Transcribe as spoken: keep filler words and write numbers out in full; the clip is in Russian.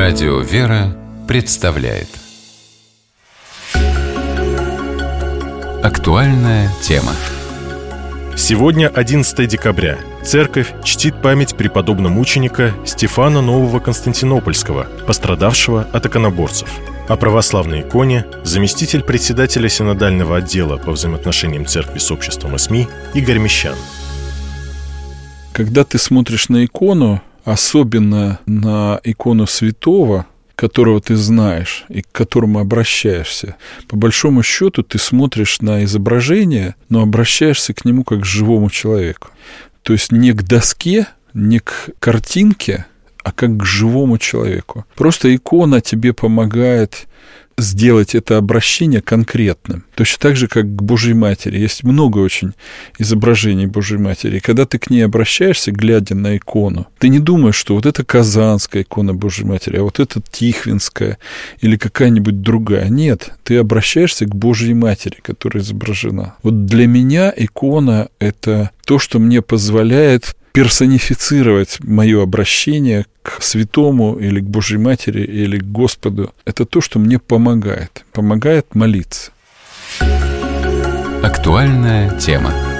Радио «Вера» представляет актуальная тема. Сегодня одиннадцатое декабря. Церковь чтит память преподобно-мученика Стефана Нового Константинопольского, пострадавшего от иконоборцев. О православной иконе заместитель председателя синодального отдела по взаимоотношениям церкви с обществом и СМИ Игорь Мещан. Когда ты смотришь на икону, особенно на икону святого, которого ты знаешь и к которому обращаешься, по большому счету ты смотришь на изображение, но обращаешься к нему как к живому человеку. То есть не к доске, не к картинке, а как к живому человеку. Просто икона тебе помогает сделать это обращение конкретным. Точно так же, как к Божьей Матери. Есть много очень изображений Божьей Матери. И когда ты к ней обращаешься, глядя на икону, ты не думаешь, что вот это Казанская икона Божьей Матери, а вот это Тихвинская или какая-нибудь другая. Нет, ты обращаешься к Божьей Матери, которая изображена. Вот для меня икона — это то, что мне позволяет персонифицировать мое обращение к святому или к Божьей Матери или к Господу. Это то, что мне помогает. Помогает молиться. Актуальная тема.